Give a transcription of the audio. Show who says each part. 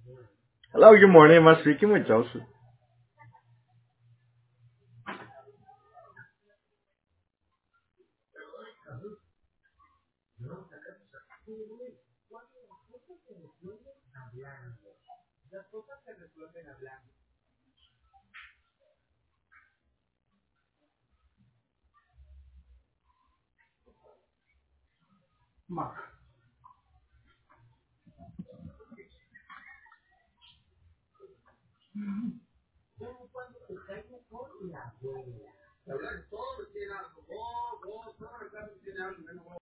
Speaker 1: Hello, good morning. Am I speaking with Joseph?